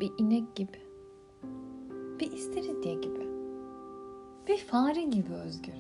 bir inek gibi, bir istiridye gibi, bir fare gibi özgür.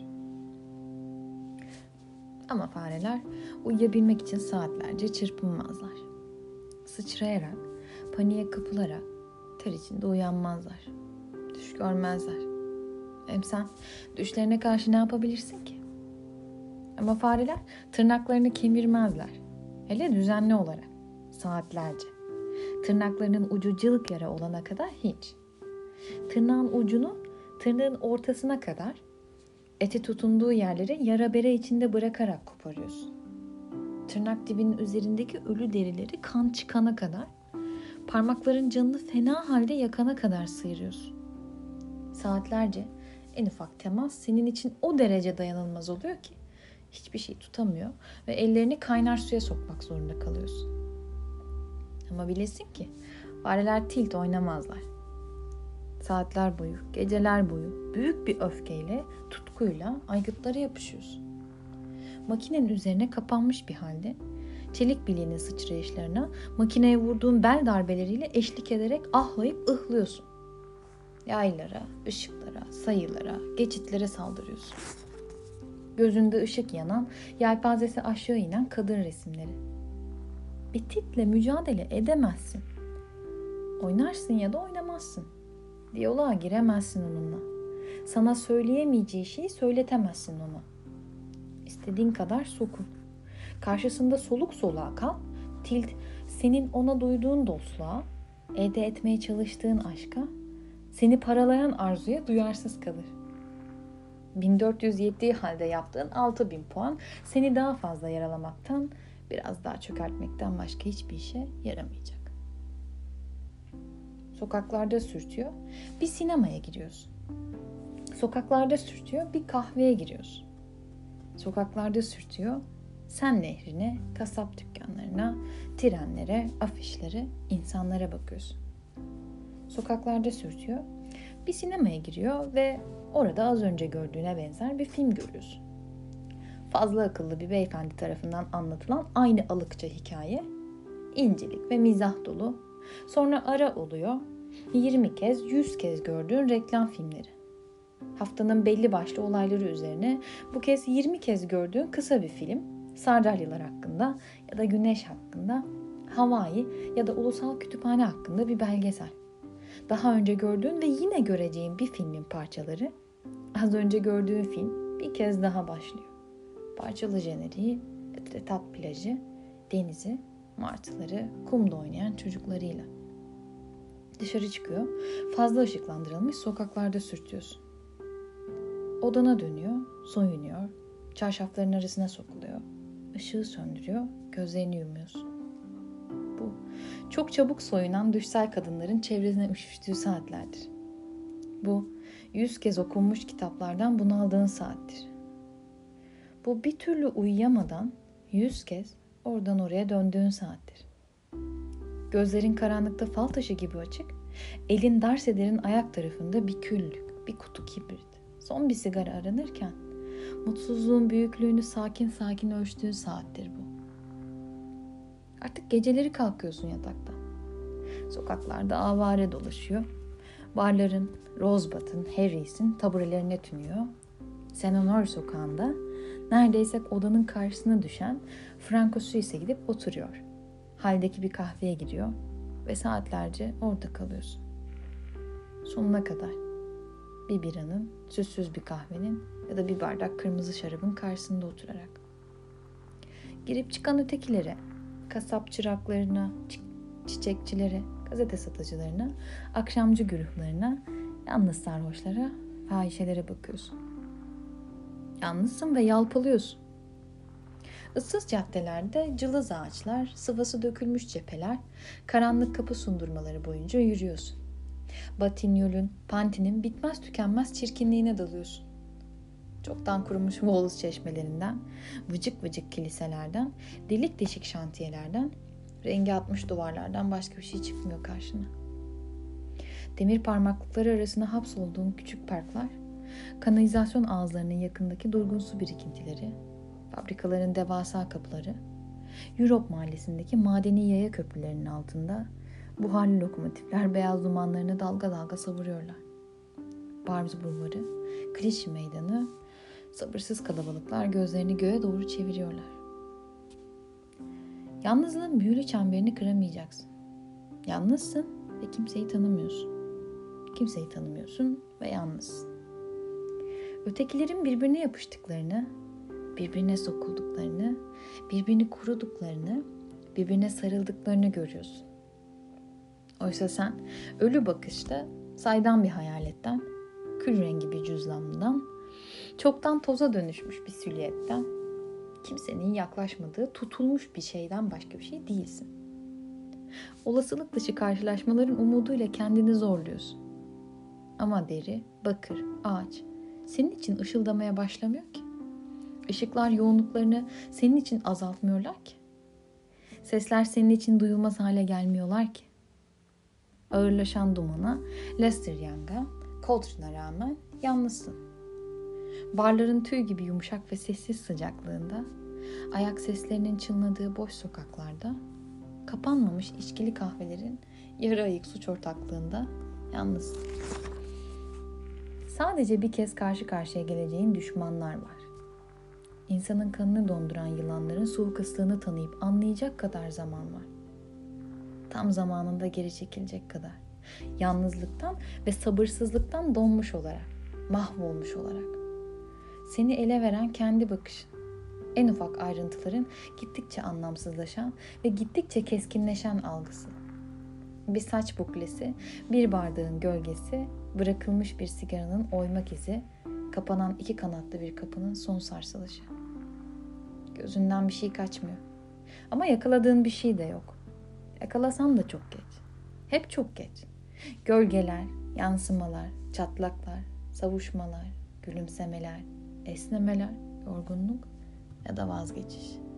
Ama fareler uyuyabilmek için saatlerce çırpınmazlar. Sıçrayarak, paniğe kapılarak ter içinde uyanmazlar. Düş görmezler. Hem sen düşlerine karşı ne yapabilirsin ki? Ama fareler tırnaklarını kemirmezler. Hele düzenli olarak. Saatlerce. Tırnaklarının ucu cılk yara olana kadar hiç. Tırnağın ucunu tırnağın ortasına kadar eti tutunduğu yerleri yara bere içinde bırakarak koparıyorsun. Tırnak dibinin üzerindeki ölü derileri kan çıkana kadar, parmakların canını fena halde yakana kadar sıyırıyorsun. Saatlerce en ufak temas senin için o derece dayanılmaz oluyor ki hiçbir şey tutamıyor ve ellerini kaynar suya sokmak zorunda kalıyorsun. Ama bilesin ki fareler tilt oynamazlar. Saatler boyu, geceler boyu büyük bir öfkeyle, tutkuyla aygıtlara yapışıyorsun. Makinenin üzerine kapanmış bir halde çelik bileğinin sıçrayışlarına makineye vurduğun bel darbeleriyle eşlik ederek ahlayıp ıhlıyorsun. Yaylara, ışıklara, sayılara, geçitlere saldırıyorsun. Gözünde ışık yanan, yelpazesi aşağı inen kadın resimleri. Bir tiple mücadele edemezsin. Oynarsın ya da oynamazsın. Diyaloğa giremezsin onunla. Sana söyleyemeyeceği şeyi söyletemezsin ona. İstediğin kadar sokun. Karşısında soluk soluğa kal. Tilt senin ona duyduğun dostluğa, elde etmeye çalıştığın aşka, seni paralayan arzuya duyarsız kalır. 1400 yettiği halde yaptığın 6000 puan seni daha fazla yaralamaktan, biraz daha çökertmekten başka hiçbir işe yaramayacak. Sokaklarda sürtüyor, bir sinemaya giriyorsun. Sokaklarda sürtüyor, bir kahveye giriyorsun. Sokaklarda sürtüyor, sen nehrine, kasap dükkanlarına, trenlere, afişlere, insanlara bakıyorsun. Sokaklarda sürtüyor, bir sinemaya giriyor ve orada az önce gördüğüne benzer bir film görüyorsun. Fazla akıllı bir beyefendi tarafından anlatılan aynı alıkça hikaye, incelik ve mizah dolu. Sonra ara oluyor, 20 kez, 100 kez gördüğün reklam filmleri. Haftanın belli başlı olayları üzerine bu kez 20 kez gördüğün kısa bir film, sardalyalar hakkında ya da güneş hakkında, Hawaii ya da ulusal kütüphane hakkında bir belgesel. Daha önce gördüğün ve yine göreceğin bir filmin parçaları, az önce gördüğün film bir kez daha başlıyor. Parçalı jeneriği, Etretat plajı, denizi, martıları, kumda oynayan çocuklarıyla. Dışarı çıkıyor, fazla ışıklandırılmış sokaklarda sürtüyorsun. Odana dönüyor, soyunuyor, çarşafların arasına sokuluyor, ışığı söndürüyor, gözlerini yumuyorsun. Bu, çok çabuk soyunan düşsel kadınların çevresine üşüştüğü saatlerdir. Bu, 100 kez okunmuş kitaplardan bunaldığın saattir. Bu, bir türlü uyuyamadan 100 kez oradan oraya döndüğün saattir. Gözlerin karanlıkta fal taşı gibi açık, elin darsederin ayak tarafında bir küllük, bir kutu kibrit, son bir sigara aranırken mutsuzluğun büyüklüğünü sakin sakin ölçtüğün saattir bu. Artık geceleri kalkıyorsun yataktan. Sokaklarda avare dolaşıyor. Barların, Rosebud'ın, Harry's'in taburelerine tünüyor. Senonor sokağında neredeyse odanın karşısına düşen Franco Suisse gidip oturuyor. Haldeki bir kahveye gidiyor ve saatlerce orada kalıyorsun. Sonuna kadar. Bir biranın, süssüz bir kahvenin ya da bir bardak kırmızı şarabın karşısında oturarak. Girip çıkan ötekilere, kasap çıraklarına, çiçekçilere, gazete satıcılarına, akşamcı güruhlarına, yalnız sarhoşlara, fahişelere bakıyorsun. Yalnızsın ve yalpalıyorsun. Issız caddelerde cılız ağaçlar, sıvası dökülmüş cepheler, karanlık kapı sundurmaları boyunca yürüyorsun. Batignol'ün, Pantin'in bitmez tükenmez çirkinliğine dalıyorsun. Çoktan kurumuş Wallace çeşmelerinden, vıcık vıcık kiliselerden, delik deşik şantiyelerden, rengi atmış duvarlardan başka bir şey çıkmıyor karşına. Demir parmaklıkları arasına hapsolduğun küçük parklar, kanalizasyon ağızlarının yakındaki durgun su birikintileri, fabrikaların devasa kapıları, Europe mahallesindeki madeni yaya köprülerinin altında Buharlı lokomotifler beyaz dumanlarını dalga dalga savuruyorlar. Barbz Bulvarı, Clichy Meydanı, sabırsız kalabalıklar gözlerini göğe doğru çeviriyorlar. Yalnızlığın büyülü çemberini kıramayacaksın. Yalnızsın ve kimseyi tanımıyorsun. Kimseyi tanımıyorsun ve yalnızsın. Ötekilerin birbirine yapıştıklarını, birbirine sokulduklarını, birbirini koruduklarını, birbirine sarıldıklarını görüyorsun. Oysa sen ölü bakışta saydam bir hayaletten, kül rengi bir cüzdandan, çoktan toza dönüşmüş bir silüetten, kimsenin yaklaşmadığı tutulmuş bir şeyden başka bir şey değilsin. Olasılık dışı karşılaşmaların umuduyla kendini zorluyorsun. Ama deri, bakır, ağaç senin için ışıldamaya başlamıyor ki. Işıklar yoğunluklarını senin için azaltmıyorlar ki. Sesler senin için duyulmaz hale gelmiyorlar ki. Ağırlaşan dumana, Lester Young'a, Coltrane'a rağmen yalnızsın. Barların tüy gibi yumuşak ve sessiz sıcaklığında, ayak seslerinin çınladığı boş sokaklarda, kapanmamış içkili kahvelerin yarı ayık suç ortaklığında yalnızsın. Sadece bir kez karşı karşıya geleceğin düşmanlar var. İnsanın kanını donduran yılanların soğuk ıslığını tanıyıp anlayacak kadar zaman var. Tam zamanında geri çekilecek kadar. Yalnızlıktan ve sabırsızlıktan donmuş olarak, mahvolmuş olarak. Seni ele veren kendi bakışın. En ufak ayrıntıların gittikçe anlamsızlaşan ve gittikçe keskinleşen algısı. Bir saç buklesi, bir bardağın gölgesi, bırakılmış bir sigaranın oymak izi, kapanan iki kanatlı bir kapının son sarsılışı. Gözünden bir şey kaçmıyor. Ama yakaladığın bir şey de yok. Yakalasan da çok geç. Hep çok geç. Gölgeler, yansımalar, çatlaklar, savuşmalar, gülümsemeler, esnemeler, yorgunluk ya da vazgeçiş.